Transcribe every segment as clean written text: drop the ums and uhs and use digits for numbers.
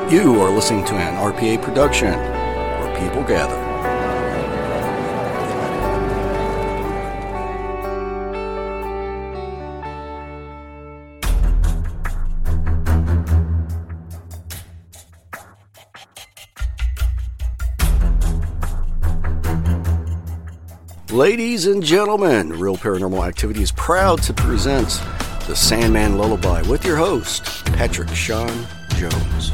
You are listening to an RPA production where people gather. Ladies and gentlemen, Real Paranormal Activity is proud to present The Sandman Lullaby with your host, Patrick Sean Jones.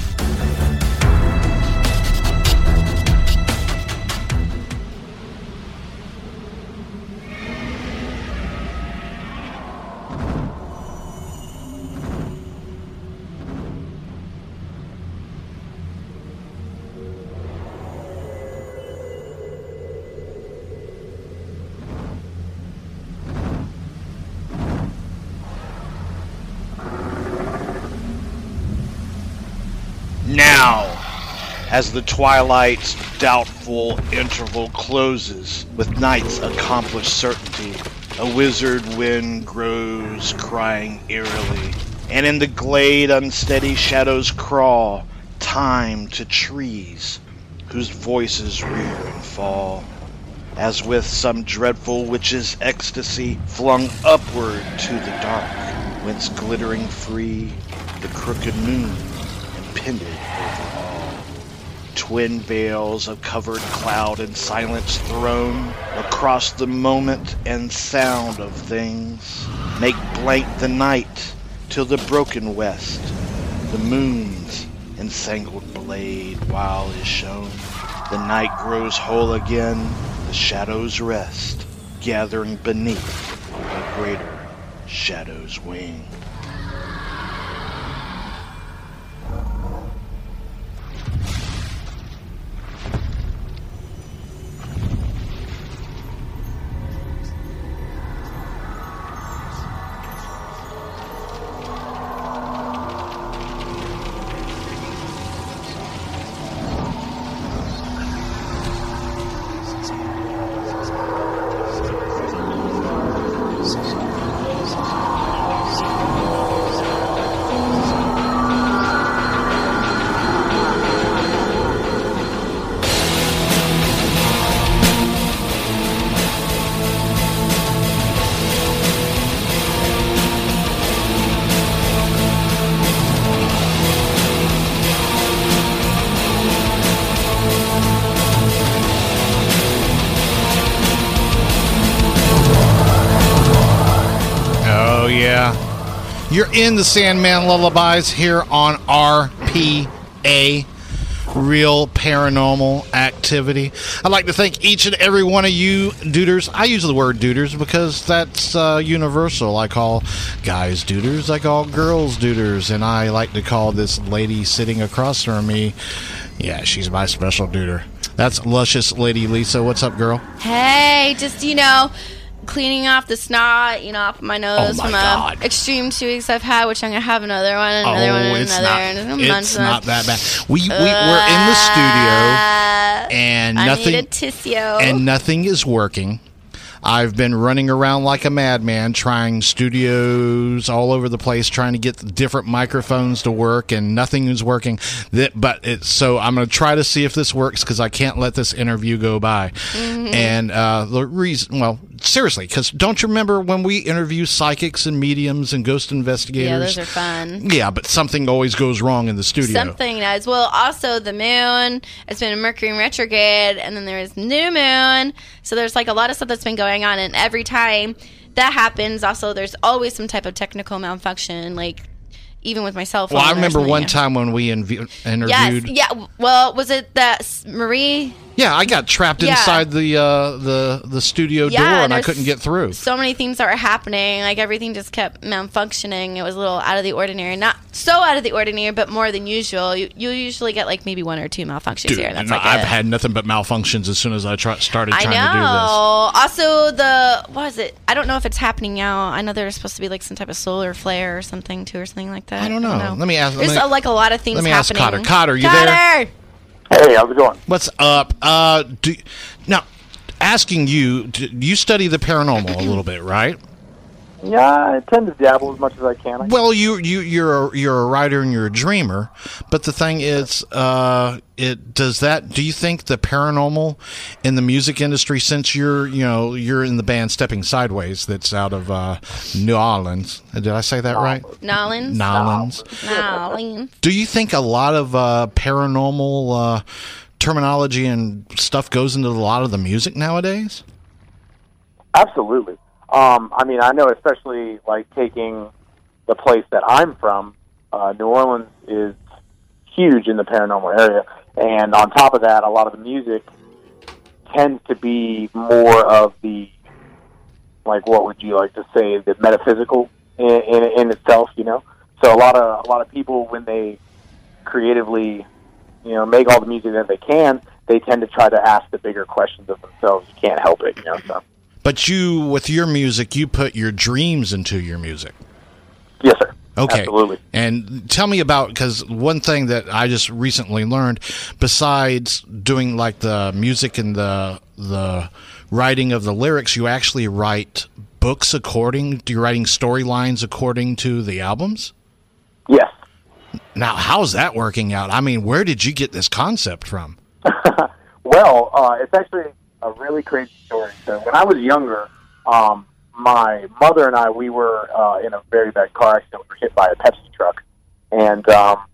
Now, as the twilight's doubtful interval closes, with night's accomplished certainty, a wizard wind grows, crying eerily, and in the glade unsteady shadows crawl, time to trees, whose voices rear and fall, as with some dreadful witch's ecstasy flung upward to the dark, whence glittering free the crooked moon impended over all. Twin veils of covered cloud and silence thrown across the moment and sound of things make blank the night till the broken west, the moon's ensangled blade while is shown. The night grows whole again, the shadows rest, gathering beneath a greater shadow's wing. You're in the Sandman Lullabies here on RPA, Real Paranormal Activity. I'd like to thank each and every one of you duders. I use the word duders because that's universal. I call guys duders, I call girls duders, and I like to call this lady sitting across from me, yeah, she's my special duder. That's luscious Lady Lisa. What's up, girl? Hey, just, cleaning off the snot, off my nose from extreme 2 weeks I've had, which I'm going to have another one, and it's not that bad. We're in the studio, and nothing, I need a tissue. And nothing is working. I've been running around like a madman trying studios all over the place, trying to get different microphones to work, and nothing is working. So I'm going to try to see if this works because I can't let this interview go by. Mm-hmm. And the reason, well, seriously, because don't you remember when we interview psychics and mediums and ghost investigators? Yeah, those are fun. Yeah, but something always goes wrong in the studio. Something does. Well, also the moon, it's been a Mercury in retrograde, and then there's new moon. So there's like a lot of stuff that's been going on, and every time that happens, also there's always some type of technical malfunction, like even with my cell phone. Well, I remember one time when we interviewed. Yes, yeah. Well, was it that Marie? Yeah, I got trapped inside the studio door, and I couldn't get through. So many things that were happening, like everything just kept malfunctioning. It was a little out of the ordinary, not so out of the ordinary, but more than usual. You usually get like maybe 1 or 2 malfunctions here. That's I've had nothing but malfunctions as soon as I started trying to do this. Also, what is it? I don't know if it's happening now. I know there's supposed to be like some type of solar flare or something too, or something like that. I don't know. Let me ask. There's like a lot of things happening. Let me ask Cotter. Cotter, you there? Hey, how's it going? What's up? Now, asking you, you study the paranormal a little bit, right? Yeah, I tend to dabble as much as I can. Well, you're a writer and you're a dreamer, but the thing is, do you think the paranormal in the music industry, since you're in the band Stepping Sideways, that's out of New Orleans? Did I say that right? Nolans. Do you think a lot of paranormal terminology and stuff goes into a lot of the music nowadays? Absolutely. I mean, I know, especially like taking the place that I'm from, New Orleans is huge in the paranormal area, and on top of that, a lot of the music tends to be more of the, like, what would you like to say, the metaphysical in itself, you know. So a lot of people, when they creatively, make all the music that they can, they tend to try to ask the bigger questions of themselves. You can't help it, So. But you, with your music, you put your dreams into your music. Yes, sir. Okay. Absolutely. And tell me about, because one thing that I just recently learned, besides doing like the music and the writing of the lyrics, you actually write books you're writing storylines according to the albums? Yes. Now, how's that working out? I mean, where did you get this concept from? Well, it's actually a really crazy story. So when I was younger, my mother and I, we were in a very bad car accident. We were hit by a Pepsi truck. And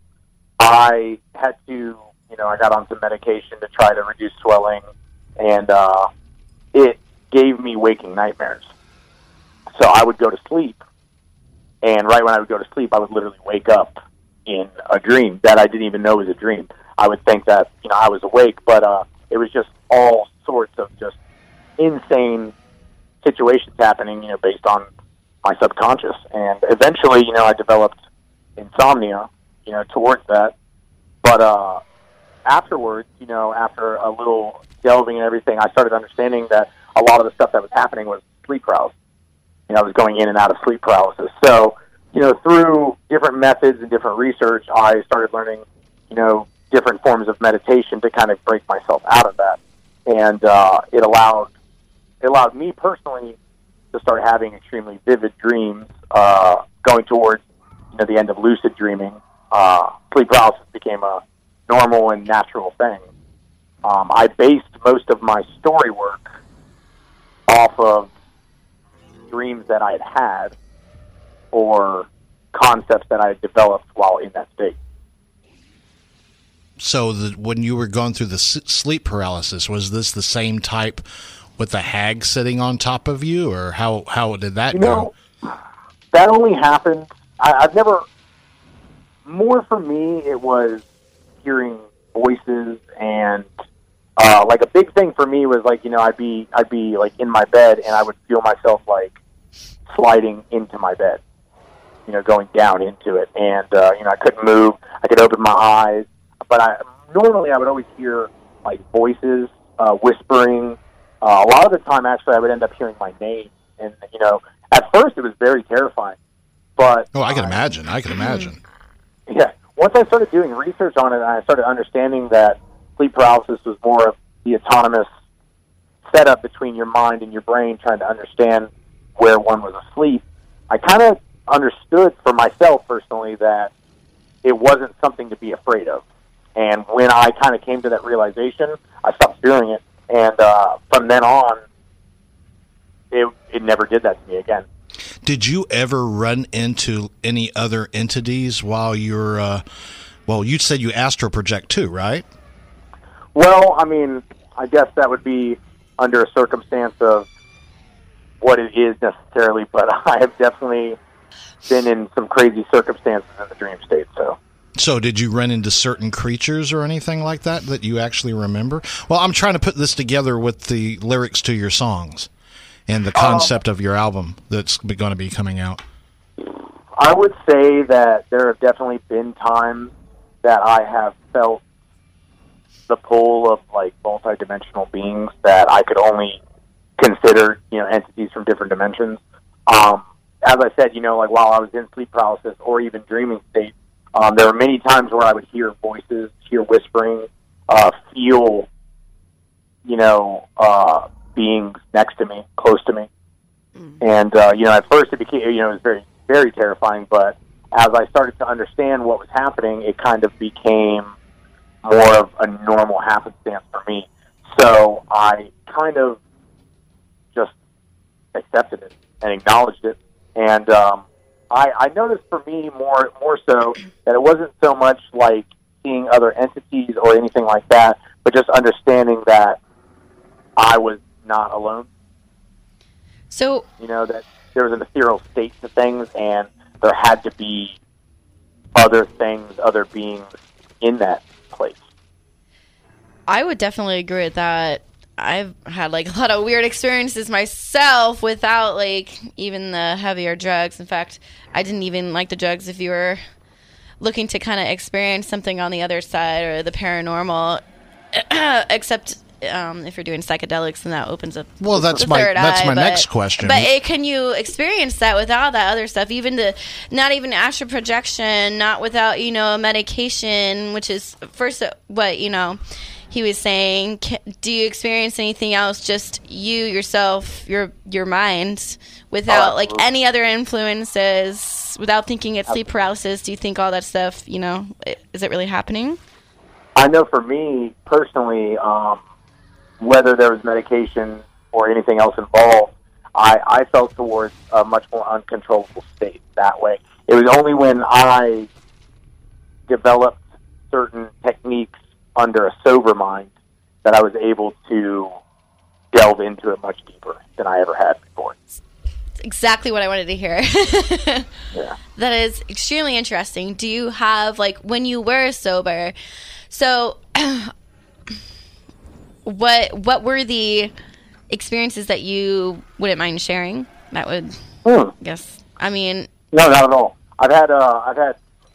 I had to, I got on some medication to try to reduce swelling. And it gave me waking nightmares. So I would go to sleep. And right when I would go to sleep, I would literally wake up in a dream that I didn't even know was a dream. I would think that, I was awake, but it was just all sorts of just insane situations happening, based on my subconscious. And eventually, I developed insomnia, towards that. But afterwards, after a little delving and everything, I started understanding that a lot of the stuff that was happening was sleep paralysis. I was going in and out of sleep paralysis. So, through different methods and different research, I started learning, different forms of meditation to kind of break myself out of that. And it allowed me personally to start having extremely vivid dreams, going towards the end of lucid dreaming. Sleep paralysis became a normal and natural thing. I based most of my story work off of dreams that I had or concepts that I had developed while in that state. So when you were going through the sleep paralysis, was this the same type with the hag sitting on top of you, or how did that go? That only happened. I've never. More for me, it was hearing voices, and like a big thing for me was like I'd be like in my bed, and I would feel myself like sliding into my bed, going down into it, and I couldn't move. I could open my eyes. But I would always hear like voices, whispering. A lot of the time, actually, I would end up hearing my name, and at first it was very terrifying. But I can imagine. Yeah, once I started doing research on it, and I started understanding that sleep paralysis was more of the autonomous setup between your mind and your brain, trying to understand where one was asleep. I kind of understood for myself personally that it wasn't something to be afraid of. And when I kind of came to that realization, I stopped fearing it. And from then on, it never did that to me again. Did you ever run into any other entities while you're, you said you astral project too, right? Well, I mean, I guess that would be under a circumstance of what it is necessarily, but I have definitely been in some crazy circumstances in the dream state, So did you run into certain creatures or anything like that you actually remember? Well, I'm trying to put this together with the lyrics to your songs and the concept of your album that's going to be coming out. I would say that there have definitely been times that I have felt the pull of like multidimensional beings that I could only consider, entities from different dimensions. As I said, like while I was in sleep paralysis or even dreaming state, there were many times where I would hear voices, hear whispering, feel, beings next to me, close to me. And, at first it became, it was very, very terrifying, but as I started to understand what was happening, it kind of became more of a normal happenstance for me. So I kind of just accepted it and acknowledged it. And I noticed for me more so that it wasn't so much like seeing other entities or anything like that, but just understanding that I was not alone. So, that there was an ethereal state to things, and there had to be other things, other beings in that place. I would definitely agree with that. I've had a lot of weird experiences myself without even the heavier drugs. In fact, I didn't even like the drugs if you were looking to kind of experience something on the other side or the paranormal, except if you're doing psychedelics, then that opens up. Well, that's my next question. But can you experience that without that other stuff? Even not even astral projection, not without medication, which is first what he was saying. Do you experience anything else? Just you yourself, your mind, without any other influences, without thinking it's sleep paralysis? Do you think all that stuff? Is it really happening? I know for me personally. Whether there was medication or anything else involved, I felt towards a much more uncontrollable state that way. It was only when I developed certain techniques under a sober mind that I was able to delve into it much deeper than I ever had before. That's exactly what I wanted to hear. Yeah. That is extremely interesting. Do you have, when you were sober, so... What were the experiences that you wouldn't mind sharing? That would, guess. I mean, no, not at all. I've had a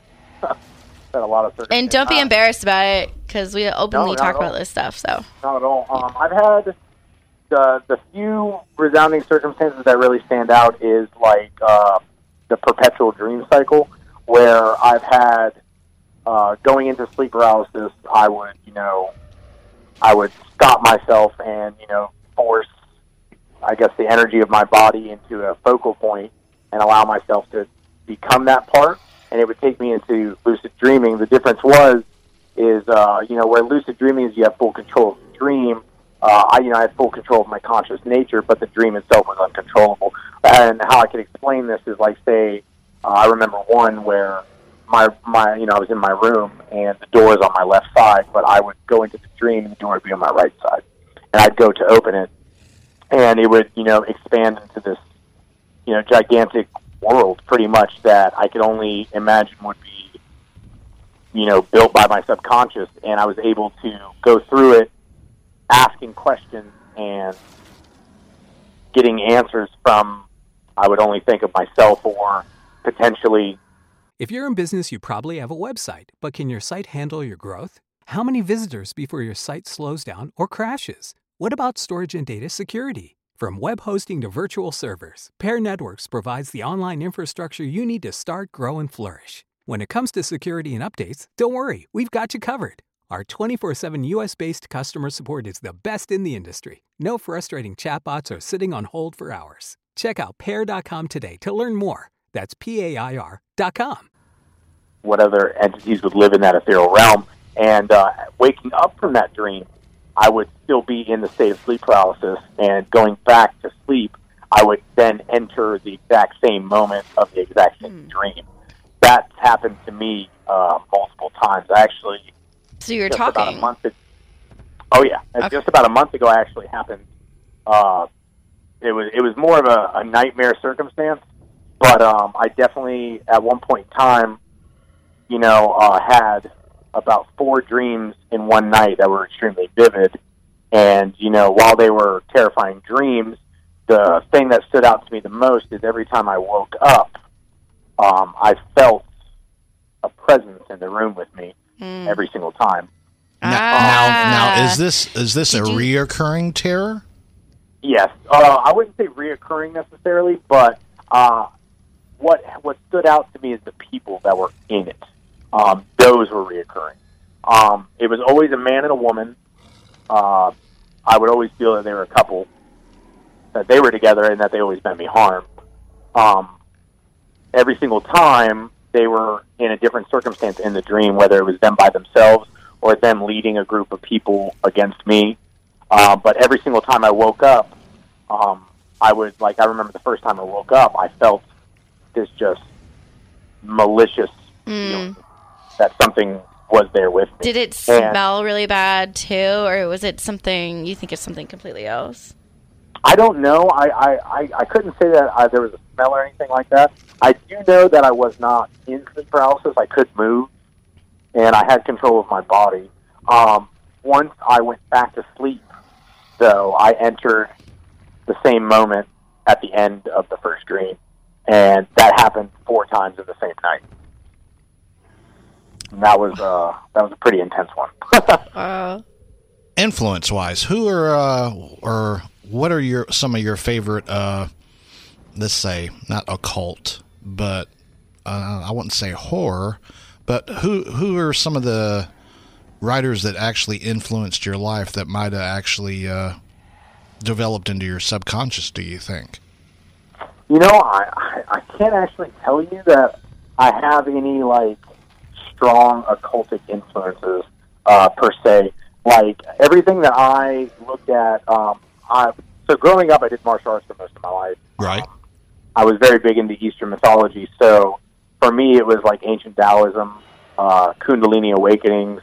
lot of. And don't be embarrassed about it because we openly talk about this stuff. So not at all. I've had the few resounding circumstances that really stand out is the perpetual dream cycle, where I've had going into sleep paralysis. I would stop myself and, force, I guess, the energy of my body into a focal point and allow myself to become that part. And it would take me into lucid dreaming. The difference is where lucid dreaming is you have full control of the dream. I had full control of my conscious nature, but the dream itself was uncontrollable. And how I could explain this is say, I remember one where I was in my room and the door is on my left side, but I would go into the dream and the door would be on my right side. And I'd go to open it and it would, expand into this, gigantic world pretty much that I could only imagine would be, built by my subconscious. And I was able to go through it, asking questions and getting answers from, I would only think of myself or potentially. If you're in business, you probably have a website, but can your site handle your growth? How many visitors before your site slows down or crashes? What about storage and data security? From web hosting to virtual servers, Pair Networks provides the online infrastructure you need to start, grow, and flourish. When it comes to security and updates, don't worry, we've got you covered. Our 24/7 US-based customer support is the best in the industry. No frustrating chatbots or sitting on hold for hours. Check out Pair.com today to learn more. That's PAIR.com. What other entities would live in that ethereal realm. And waking up from that dream, I would still be in the state of sleep paralysis. And going back to sleep, I would then enter the exact same moment of the exact same dream. That's happened to me multiple times. Actually, so you're talking. About a month just about a month ago, actually happened. It was more of a nightmare circumstance. But I definitely, at one point in time, had about 4 dreams in one night that were extremely vivid. And, while they were terrifying dreams, the thing that stood out to me the most is every time I woke up, I felt a presence in the room with me every single time. Now, is this a reoccurring terror? Yes. I wouldn't say reoccurring necessarily, but what stood out to me is the people that were in it. Those were reoccurring. It was always a man and a woman. I would always feel that they were a couple. that they were together and that they always meant me harm. Every single time they were in a different circumstance in the dream, whether it was them by themselves or them leading a group of people against me. But every single time I woke up, I remember the first time I woke up, I felt this just malicious feeling that something was there with me. Did it smell really bad too, or was it something, you think it's something completely else? I don't know. I couldn't say that there was a smell or anything like that. I do know that I was not in sleep paralysis. I could move, and I had control of my body. Once I went back to sleep, though, I entered the same moment at the end of the first dream, and that happened 4 times in the same night. And that was a pretty intense one. Influence-wise, who are or what are some of your favorite? Let's say not occult, but I wouldn't say horror. But who are some of the writers that actually influenced your life that might have actually developed into your subconscious, do you think? You know, I can't actually tell you that I have any, like, strong occultic influences, per se. Like, everything that I looked at, so growing up, I did martial arts for most of my life. Right. I was very big into Eastern mythology, so for me, it was like ancient Taoism, Kundalini awakenings,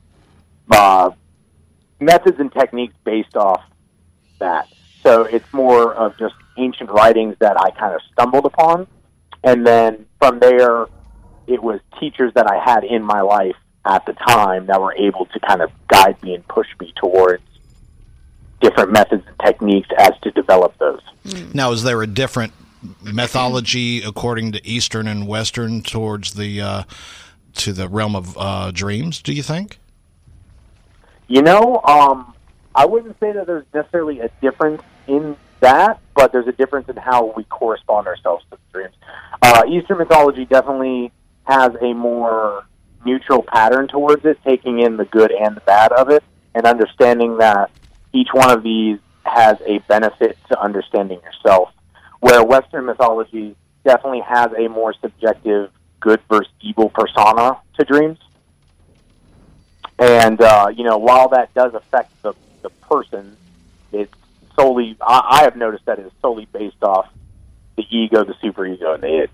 methods and techniques based off that. So it's more of just ancient writings that I kind of stumbled upon. And then from there, it was teachers that I had in my life at the time that were able to kind of guide me and push me towards different methods and techniques as to develop those. Now, is there a different methodology according to Eastern and Western towards the to the realm of dreams, do you think? You know, I wouldn't say that there's necessarily a difference in that, but there's a difference in how we correspond ourselves to the dreams. Eastern mythology definitely has a more neutral pattern towards it, taking in the good and the bad of it, and understanding that each one of these has a benefit to understanding yourself, where Western mythology definitely has a more subjective good versus evil persona to dreams. And, you know, while that does affect the person, it's solely, I have noticed that it's solely based off the ego, the superego, and the id.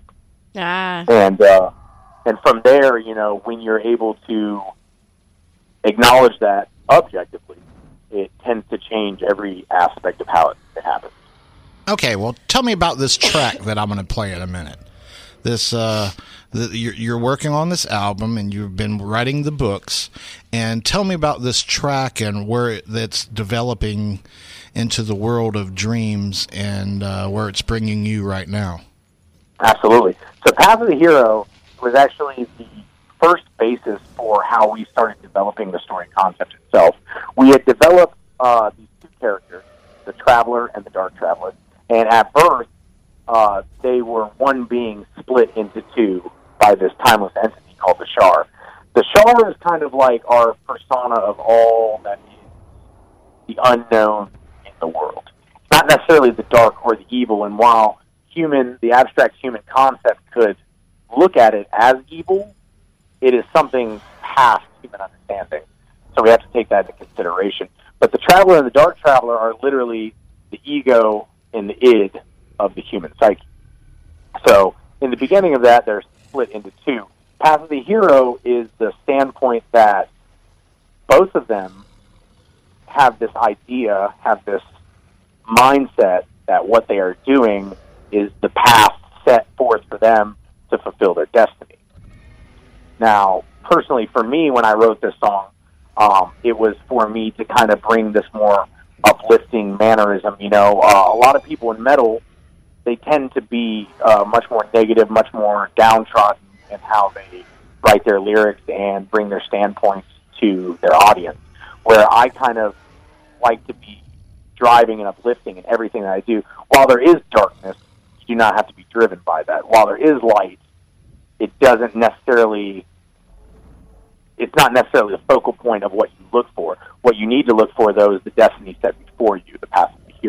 And from there, you know, when you're able to acknowledge that objectively, it tends to change every aspect of how it happens. Okay, well, tell me about this track that I'm going to play in a minute. This, you're working on this album and you've been writing the books, and tell me about this track and where that's developing into the world of dreams and where it's bringing you right now. Absolutely. So Path of the Hero was actually the first basis for how we started developing the story concept itself. We had developed these 2 characters, the Traveler and the Dark Traveler, and at birth, they were one being split into 2 by this timeless entity called the Shar. The Shar is kind of like our persona of all that is the unknown in the world. It's not necessarily the dark or the evil, and while the abstract human concept could look at it as evil, it is something past human understanding. So we have to take that into consideration. But the Traveler and the Dark Traveler are literally the ego and the id of the human psyche. So in the beginning of that, they're split into 2. Path of the Hero is the standpoint that both of them have this idea, have this mindset that what they are doing is the path set forth for them to fulfill their destiny. Now, personally, for me, when I wrote this song, it was for me to kind of bring this more uplifting mannerism. You know, a lot of people in metal, they tend to be much more negative, much more downtrodden in how they write their lyrics and bring their standpoints to their audience, where I kind of like to be driving and uplifting in everything that I do. While there is darkness, you do not have to be driven by that. While there is light, it's not necessarily the focal point of what you look for. What you need to look for, though, is the destiny set before you, the path of the hero.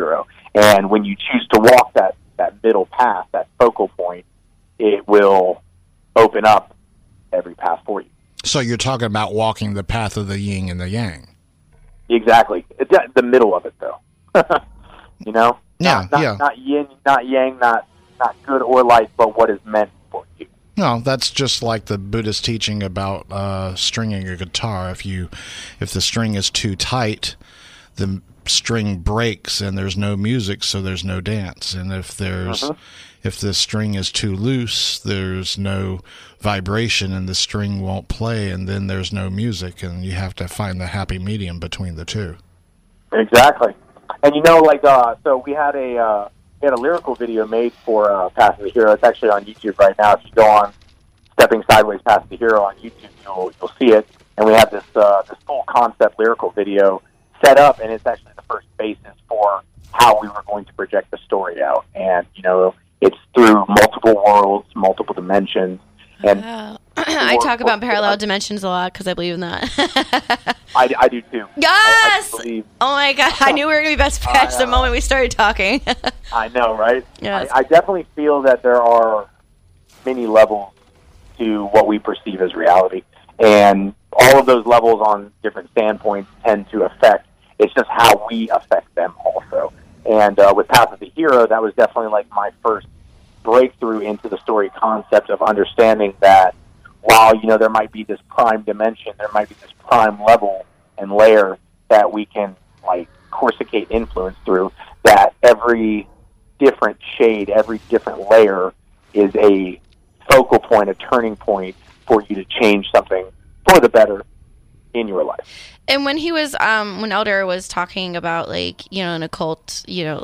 And when you choose to walk that middle path, that focal point, it will open up every path for you. So you're talking about walking the path of the yin and the yang. Exactly. It's the middle of it, though. You know? Not yin, not yang, not good or light, but what is meant for you. No, that's just like the Buddhist teaching about stringing a guitar. If the string is too tight, the string breaks and there's no music, so there's no dance. And if the string is too loose, there's no vibration and the string won't play, and then there's no music, and you have to find the happy medium between the two. Exactly. And so we had a lyrical video made for Path of the Hero. It's actually on YouTube right now. If you go on Stepping Sideways Path of the Hero on YouTube, you'll see it. And we have this full concept lyrical video set up, and it's actually the first basis for how we were going to project the story out. And, it's through multiple worlds, multiple dimensions. And I talk about parallel dimensions a lot because I believe in that. I do too. Yes! I oh my God, I knew we were going to be best friends the moment we started talking. I know, right? Yes. I definitely feel that there are many levels to what we perceive as reality. And all of those levels on different standpoints tend to affect. It's just how we affect them also. And with Path of the Hero, that was definitely like my first breakthrough into the story concept of understanding that while, there might be this prime dimension, there might be this prime level and layer that we can, corsicate influence through, that every different shade, every different layer is a focal point, a turning point for you to change something for the better in your life. And when he was, when Elder was talking about, an occult,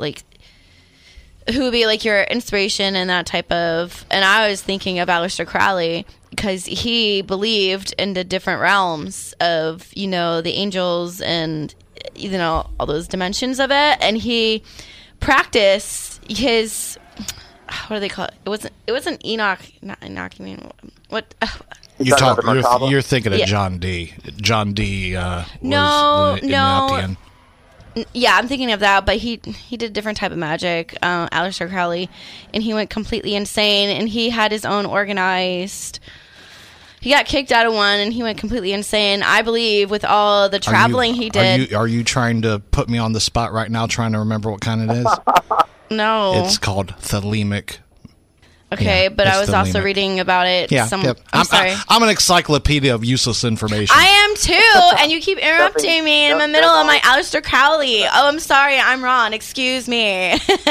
who would be, your inspiration and that type of, and I was thinking of Aleister Crowley, because he believed in the different realms of, the angels and, all those dimensions of it, and he practiced his, what do they call it? It wasn't Enoch, not Enoch, I mean, what... You're thinking of John Dee. John Dee was Enochian. Yeah, I'm thinking of that, but he did a different type of magic, Aleister Crowley, and he went completely insane, and he had his own organized... He got kicked out of one, and he went completely insane. I believe with all the traveling he did... Are you trying to put me on the spot right now, trying to remember what kind it is? No. It's called thelemic. Okay, Yeah, but I was also thelemic. reading about it. Yeah, I'm sorry. I'm an encyclopedia of useless information. I am too, and you keep interrupting me in the middle of my Aleister Crowley. Oh, I'm sorry, I'm wrong. Excuse me.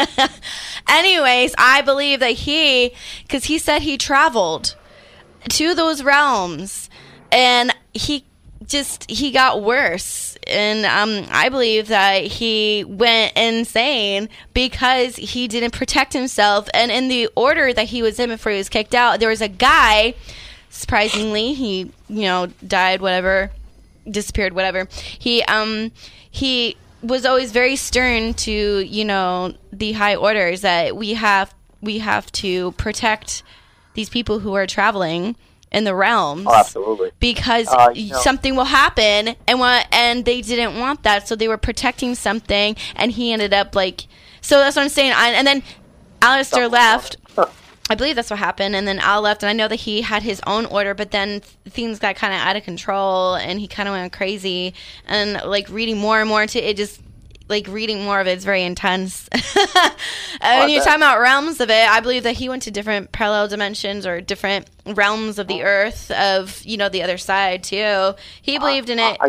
Anyways, I believe that because he said he traveled to those realms, and he got worse. And I believe that he went insane because he didn't protect himself. And in the order that he was in before he was kicked out, there was a guy, surprisingly, he, died, whatever, disappeared, whatever. He was always very stern to, the high orders that we have to protect these people who are traveling in the realms. Oh, absolutely. Because something will happen, and they didn't want that, so they were protecting something, and he ended up so that's what I'm saying. And then Aleister left. I believe that's what happened, and then Al left, and I know that he had his own order, but then things got kind of out of control, and he kind of went crazy, and reading more and more into it, just reading more of it is very intense. When you're talking about realms of it, I believe that he went to different parallel dimensions or different realms of the earth of, the other side too. He believed in it.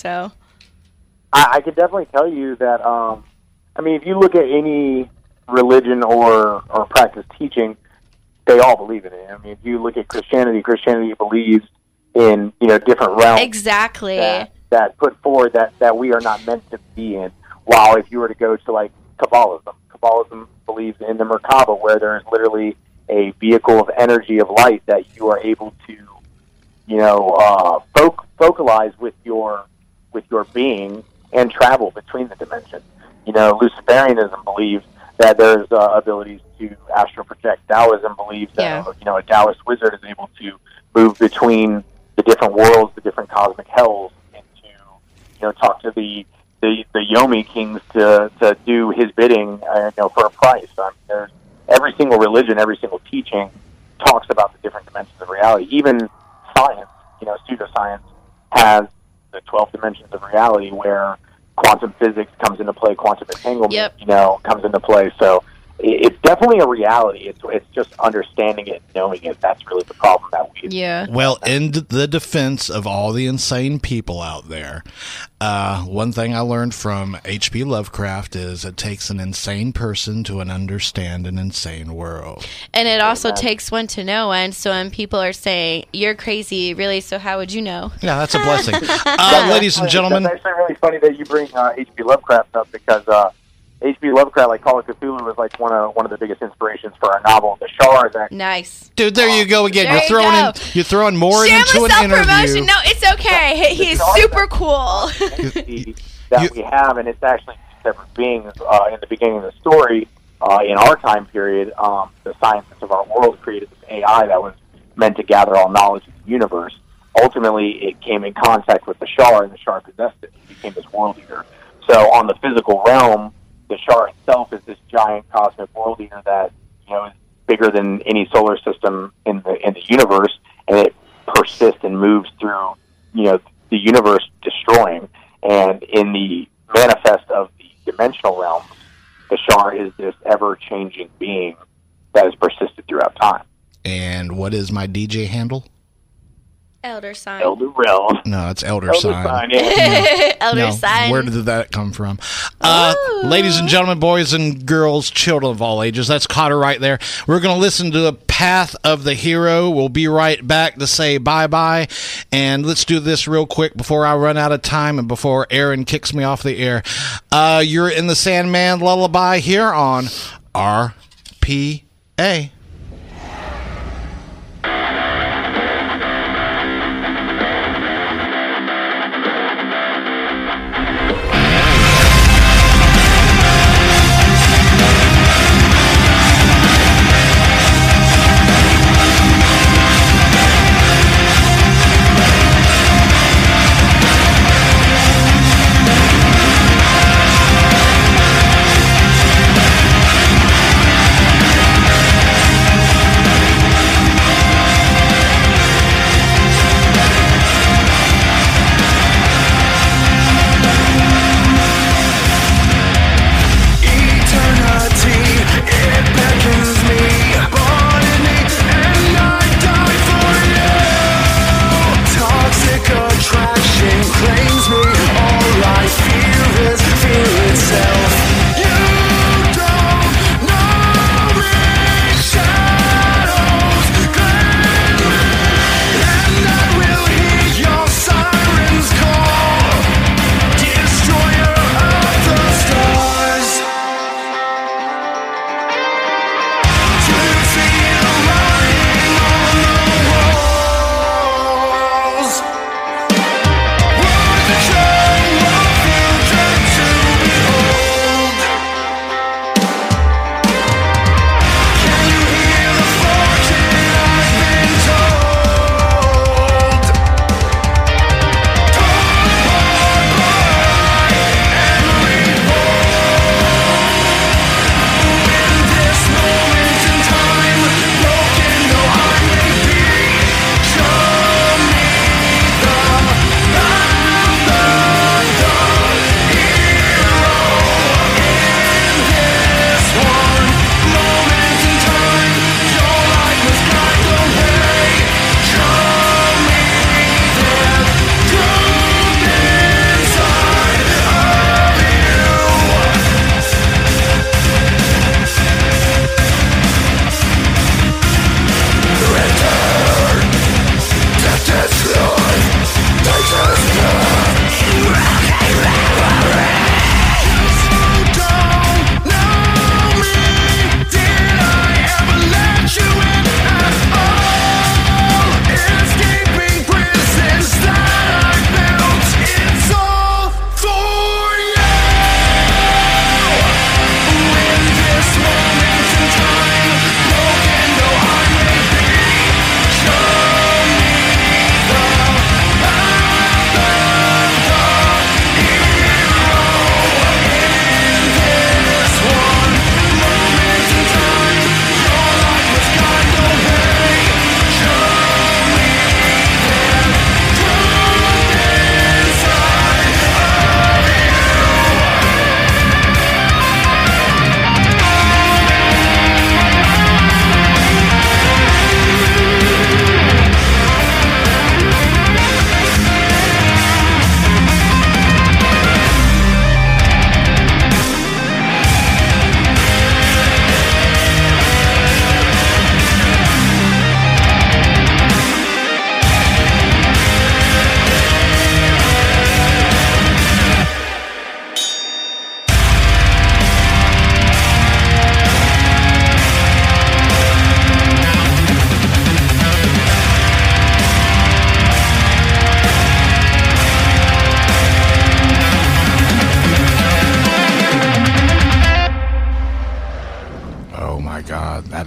I could definitely tell you that, if you look at any religion or practice teaching, they all believe in it. If you look at Christianity believes in, different realms. Exactly. That put forward that we are not meant to be in. While if you were to go to Kabbalism believes in the Merkaba, where there is literally a vehicle of energy of light that you are able to, focalize with your being and travel between the dimensions. Luciferianism believes that there's abilities to astral project. Taoism believes that a Taoist wizard is able to move between the different worlds, the different cosmic hells, and to talk to the Yomi kings to do his bidding, for a price. There's every single religion, every single teaching talks about the different dimensions of reality. Even science, pseudoscience, has the 12 dimensions of reality where quantum physics comes into play, quantum entanglement, comes into play. So it's definitely a reality. It's just understanding it, knowing it. That's really the problem that we. Yeah. Well, in the defense of all the insane people out there, one thing I learned from H.P. Lovecraft is it takes an insane person to understand an insane world. And it also takes one to know one. So when people are saying you're crazy, really, so how would you know? Yeah, that's a blessing. Ladies and gentlemen, that's actually really funny that you bring H.P. Lovecraft up because. H.P. Lovecraft, like Call of Cthulhu, was like one of the biggest inspirations for our novel. The Shar is actually nice, dude. There you go again. There You're throwing more into an interview. No, it's okay. He's super cool. that we have, and it's actually separate beings. In the beginning of the story, in our time period, the scientists of our world created this AI that was meant to gather all knowledge of the universe. Ultimately, it came in contact with the Shar, and the Shar possessed it. It became this world eater. So, on the physical realm, the Shar itself is this giant cosmic world eater that is bigger than any solar system in the universe, and it persists and moves through the universe, destroying. And in the manifest of the dimensional realms, the Shar is this ever-changing being that has persisted throughout time. And what is my DJ handle? Elder sign. Elder realm. No, it's Elder sign. Yeah. Elder sign. Where did that come from? Ladies and gentlemen, boys and girls, children of all ages, that's Cotter right there. We're going to listen to the Path of the Hero. We'll be right back to say bye-bye. And let's do this real quick before I run out of time and before Aaron kicks me off the air. You're in the Sandman Lullaby here on RPA.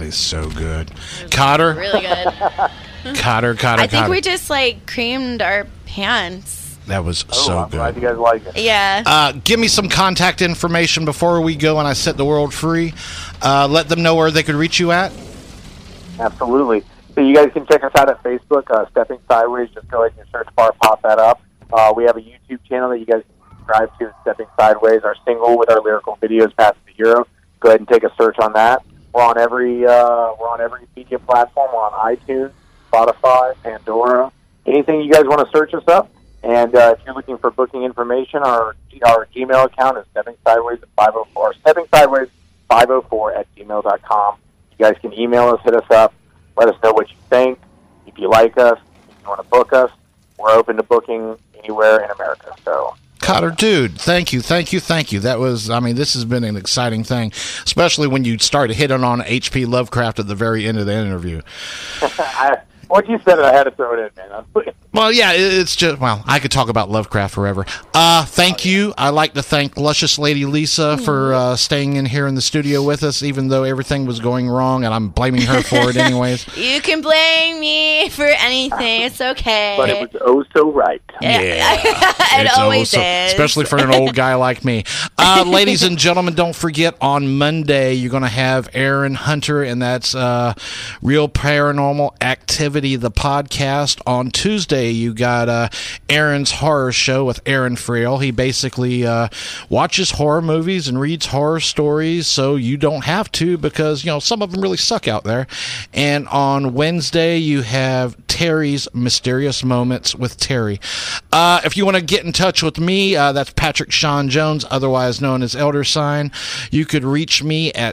always so good. Cotter? Really good. Cotter. I think we just creamed our pants. That was Oh, so I'm glad good. you guys like it. Yeah. Give me some contact information before we go and I set the world free. Let them know where they could reach you at. Absolutely. So you guys can check us out at Facebook, Stepping Sideways. Just go ahead and search bar, pop that up. We have a YouTube channel that you guys can subscribe to, Stepping Sideways. Our single with our lyrical videos, Pass the Hero. Go ahead and take a search on that. We're on every media platform. We're on iTunes, Spotify, Pandora. Anything you guys want to search us up. And if you're looking for booking information, our Gmail account is steppingsideways at 504, or steppingsideways504@gmail.com. You guys can email us, hit us up, let us know what you think. If you like us, if you want to book us, we're open to booking anywhere in America. So, Cotter, dude, thank you. That was, this has been an exciting thing, especially when you started hitting on H.P. Lovecraft at the very end of the interview. Once you said it, I had to throw it in, man. Well, yeah, it's just, I could talk about Lovecraft forever. Thank you. I'd like to thank Luscious Lady Lisa for staying in here in the studio with us, even though everything was going wrong, and I'm blaming her for it anyways. You can blame me for anything. It's okay. But it was oh so right. Yeah. It always is. Especially for an old guy like me. Ladies and gentlemen, don't forget, on Monday, you're going to have Aaron Hunter, and that's Real Paranormal Activity, the podcast. On Tuesday, you got Aaron's Horror Show with Aaron Frail. He basically watches horror movies and reads horror stories, so you don't have to, because, some of them really suck out there. And on Wednesday, you have Terry's Mysterious Moments with Terry. If you want to get in touch with me, that's Patrick Sean Jones, otherwise known as Elder Sign. You could reach me at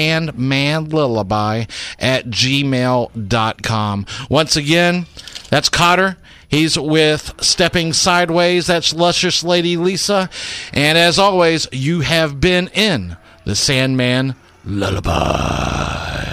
sandmanlullaby@gmail.com. Once again, that's Cotter. He's with Stepping Sideways. That's Luscious Lady Lisa. And as always, you have been in the Sandman Lullaby.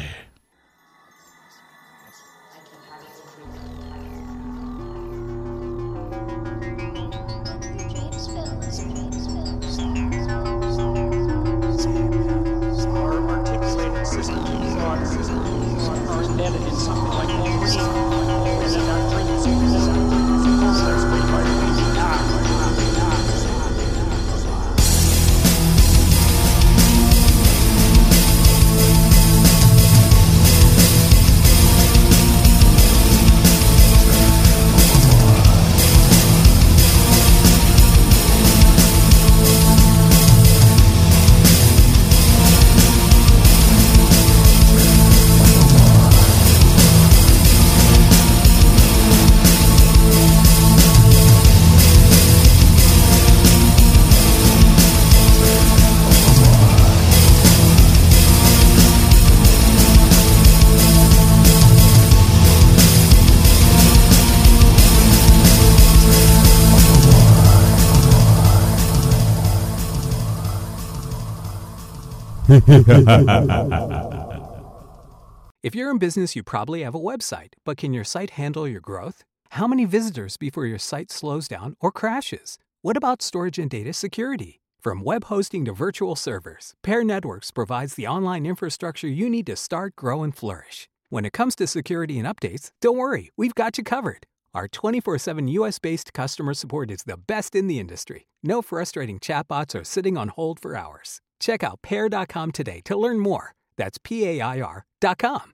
If you're in business, you probably have a website, but can your site handle your growth? How many visitors before your site slows down or crashes? What about storage and data security? From web hosting to virtual servers, Pair Networks provides the online infrastructure you need to start, grow, and flourish. When it comes to security and updates, don't worry, we've got you covered. Our 24/7 US-based customer support is the best in the industry. No frustrating chatbots or sitting on hold for hours. Check out Pair.com today to learn more. That's PAIR.com.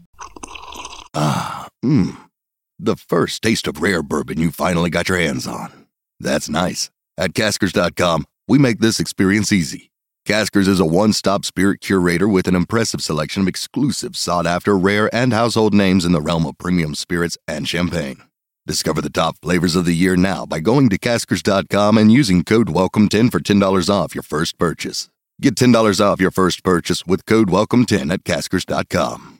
The first taste of rare bourbon you finally got your hands on. That's nice. At Caskers.com, we make this experience easy. Caskers is a one-stop spirit curator with an impressive selection of exclusive, sought-after, rare, and household names in the realm of premium spirits and champagne. Discover the top flavors of the year now by going to Caskers.com and using code WELCOME10 for $10 off your first purchase. Get $10 off your first purchase with code WELCOME10 at Caskers.com.